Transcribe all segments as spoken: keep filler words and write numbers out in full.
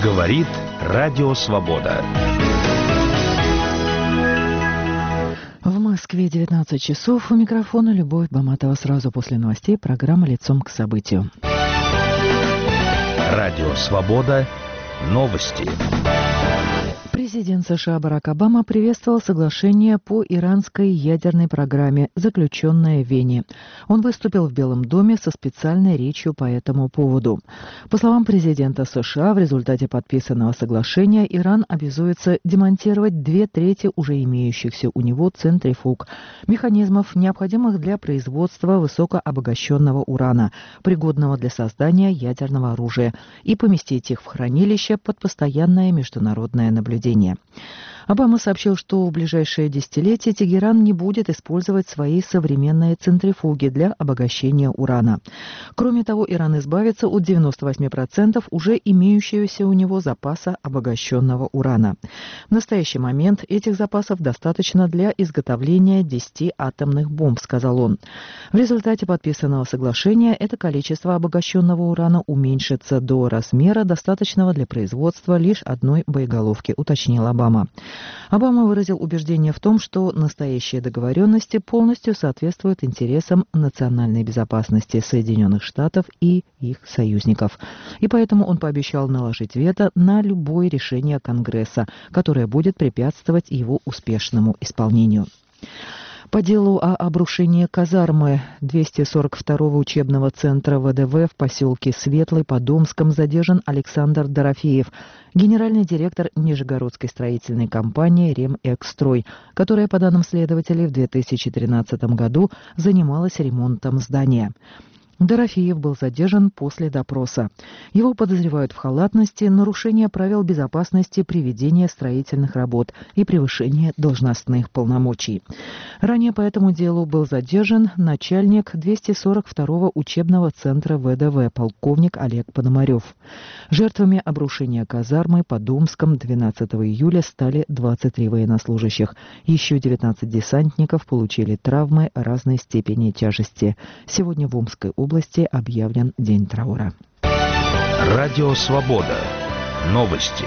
Говорит Радио Свобода. В Москве девятнадцать часов. У микрофона Любовь Баматова. Сразу после новостей программа «Лицом к событию». Радио Свобода. Новости. Президент США Барак Обама приветствовал соглашение по иранской ядерной программе, заключенное в Вене. Он выступил в Белом доме со специальной речью по этому поводу. По словам президента США, в результате подписанного соглашения Иран обязуется демонтировать две трети уже имеющихся у него центрифуг, механизмов, необходимых для производства высокообогащенного урана, пригодного для создания ядерного оружия, и поместить их в хранилище под постоянное международное наблюдение. Обама сообщил, что в ближайшее десятилетие Тегеран не будет использовать свои современные центрифуги для обогащения урана. Кроме того, Иран избавится от девяноста восьми процентов уже имеющегося у него запаса обогащенного урана. В настоящий момент этих запасов достаточно для изготовления десяти атомных бомб, сказал он. В результате подписанного соглашения это количество обогащенного урана уменьшится до размера, достаточного для производства лишь одной боеголовки, уточнил Обама. Обама выразил убеждение в том, что настоящие договоренности полностью соответствуют интересам национальной безопасности Соединенных Штатов и их союзников. И поэтому он пообещал наложить вето на любое решение Конгресса, которое будет препятствовать его успешному исполнению. По делу о обрушении казармы двухсот сорок второго учебного центра ВДВ в поселке Светлый под Домском задержан Александр Дорофеев, генеральный директор Нижегородской строительной компании «Ремэкстрой», которая, по данным следователей, в две тысячи тринадцатом году занималась ремонтом здания. Дорофеев был задержан после допроса. Его подозревают в халатности, нарушении правил безопасности при ведении строительных работ и превышении должностных полномочий. Ранее по этому делу был задержан начальник двухсот сорок второго учебного центра ВДВ полковник Олег Пономарев. Жертвами обрушения казармы под Домском двенадцатого июля стали двадцать три военнослужащих. Еще девятнадцать десантников получили травмы разной степени тяжести. Сегодня в Омской области области объявлен день траура. Радио Свобода. Новости.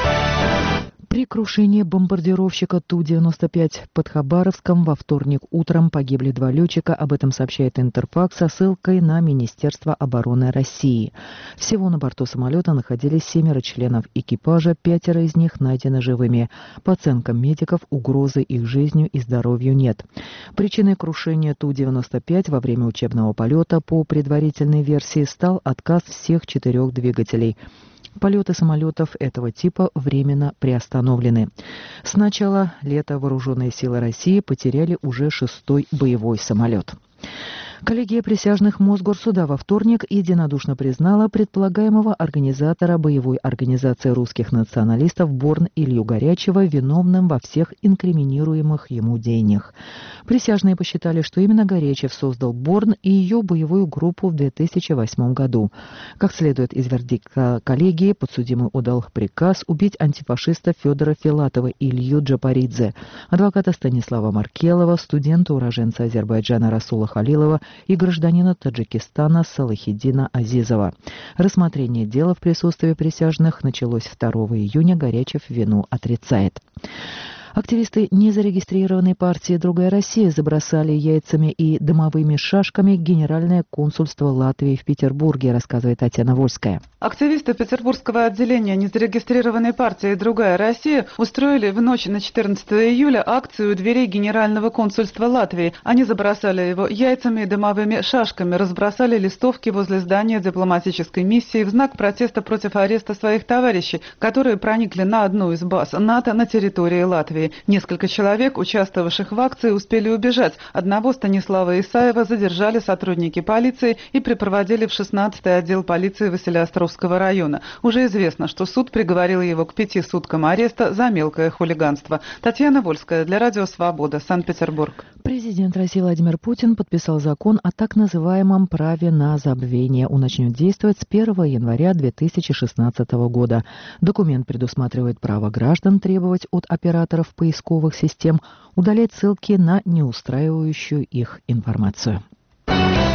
При крушении бомбардировщика Ту девяносто пять под Хабаровском во вторник утром погибли два летчика. Об этом сообщает Интерфакс со ссылкой на Министерство обороны России. Всего на борту самолета находились семеро членов экипажа, пятеро из них найдены живыми. По оценкам медиков, угрозы их жизнью и здоровью нет. Причиной крушения Ту девяносто пять во время учебного полета по предварительной версии стал отказ всех четырех двигателей. Полеты самолетов этого типа временно приостановлены. С начала лета вооруженные силы России потеряли уже шестой боевой самолет. Коллегия присяжных Мосгорсуда во вторник единодушно признала предполагаемого организатора боевой организации русских националистов Борн Илью Горячева виновным во всех инкриминируемых ему деяниях. Присяжные посчитали, что именно Горячев создал Борн и ее боевую группу в две тысячи восьмом году. Как следует из вердикта коллегии, подсудимый отдал приказ убить антифашиста Федора Филатова и Илью Джапаридзе, адвоката Станислава Маркелова, студента-уроженца Азербайджана Расула Халилова и гражданина Таджикистана Салахиддина Азизова. Рассмотрение дела в присутствии присяжных началось второго июня. Горячев вину отрицает. Активисты незарегистрированной партии «Другая Россия» забросали яйцами и дымовыми шашками Генеральное консульство Латвии в Петербурге, рассказывает Татьяна Вольская. Активисты петербургского отделения незарегистрированной партии «Другая Россия» устроили в ночь на четырнадцатое июля акцию у дверей Генерального консульства Латвии. Они забросали его яйцами и дымовыми шашками, разбросали листовки возле здания дипломатической миссии в знак протеста против ареста своих товарищей, которые проникли на одну из баз НАТО на территории Латвии. Несколько человек, участвовавших в акции, успели убежать. Одного, Станислава Исаева, задержали сотрудники полиции и припроводили в шестнадцатый отдел полиции Василеостровского района. Уже известно, что суд приговорил его к пяти суткам ареста за мелкое хулиганство. Татьяна Вольская для Радио Свобода, Санкт-Петербург. Президент России Владимир Путин подписал закон о так называемом праве на забвение. Он начнет действовать с первого января две тысячи шестнадцатого года. Документ предусматривает право граждан требовать от операторов поисковых систем удалять ссылки на неустраивающую их информацию.